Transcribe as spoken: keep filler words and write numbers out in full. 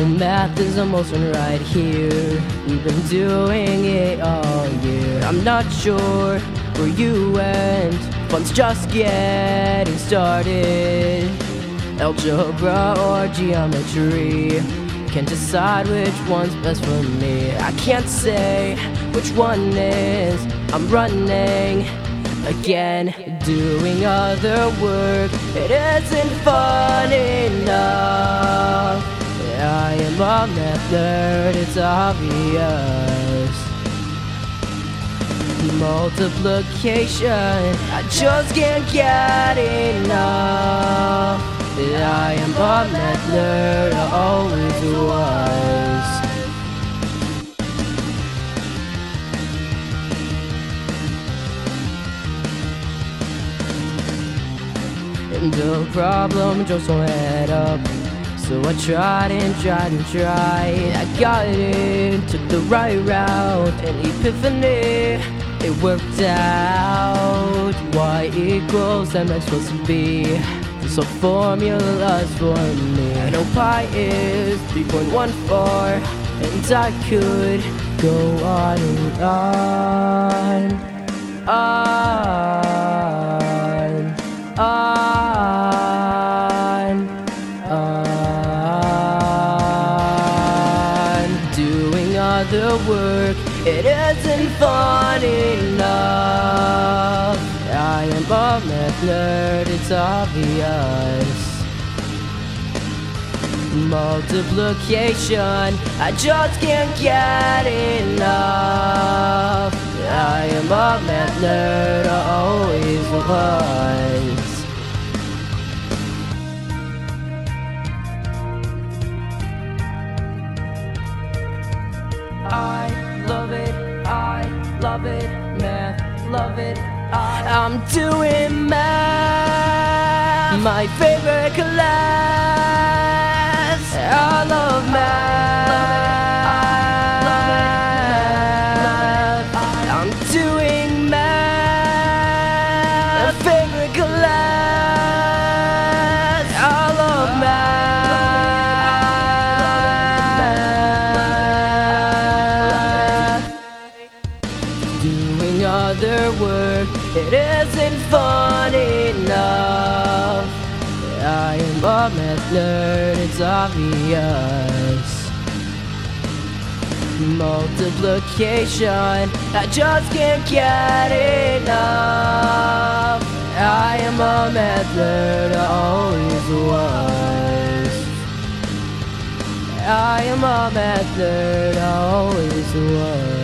know math is almost one right here. We've been doing it all year. I'm not sure where you went. Fun's just getting started. Algebra or geometry, can't decide which one's best for me. I can't say which one is. I'm running again, doing other work. It isn't fun enough. I am a math nerd, it's obvious. Multiplication, I just can't get enough. I am a math nerd, I always was. And the problem just won't add up. So I tried and tried and tried. I got it, took the right route, an epiphany, it worked out. Y equals mx plus b. So formulas for me. I know pi is three point one four, and I could go on and on, on, on, on. Doing other work, it isn't fun enough. I am a math nerd, it's obvious. Multiplication, I just can't get enough. I am a math nerd, I always was. I love it, I love it, math, love it. I'm doing math, my favorite class. I love math. I'm doing math, my favorite class. I love math. Doing other work, it isn't fun enough. I am a math nerd, it's obvious. Multiplication, I just can't get enough. I am a math nerd, I always was. I am a math nerd, I always was.